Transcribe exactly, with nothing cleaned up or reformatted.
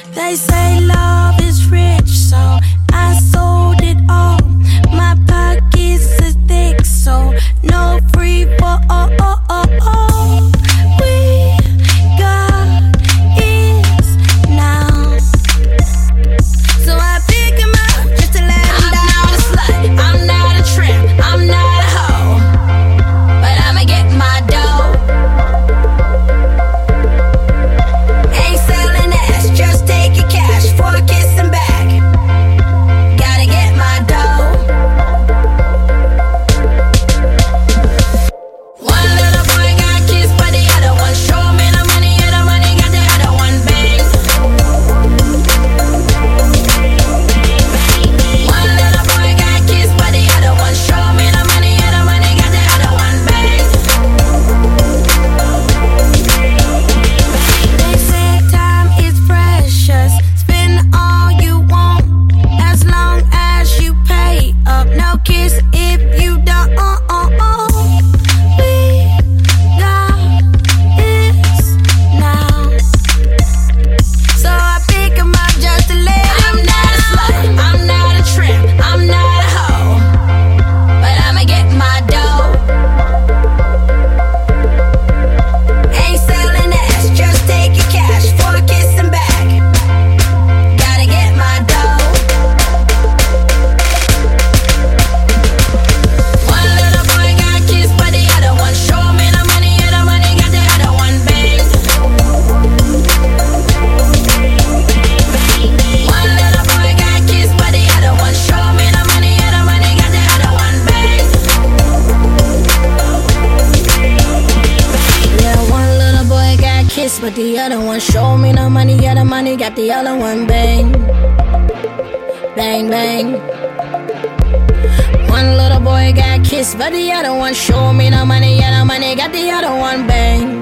They say love is rich, so I sold it all. My pockets are thick, so no free for all. Oh, oh, oh. We got is now. So I pick him up just to let him down. I'm not a slut, I'm not a tramp, I'm not a hoe, but I'ma get my dough. Ain't selling ass, just taking cash for a kiss and back. Gotta get my dough. One little boy got kissed by the other one. Show me the money, yeah, the money got the other one. Bang. One little boy got kissed by the other one. Show me the money, yeah, the money got the other one. Bang. They say time is precious. Spend all you want, as long as you pay up. No kiss if you don't. We got this now. So I pick 'em up just to let 'em I'm not a slut, I'm not a tramp, I'm not a hoe, but I'ma get my dough. Ain't selling ass, just taking cash for a kiss and back. Gotta get my dough. One little boy got kissed by the other one. Show me the money, yeah, the money got the other one. Bang. One little boy got kissed by the other one. Show me the money, yeah, the money got the other one. Bang. Yeah, one little boy got kissed by the other one. Show me the money, yeah, the money got the other one. Bang. Bang, bang. One little boy got kissed by the other one. Show me the money, yeah, the money got the other one. Bang.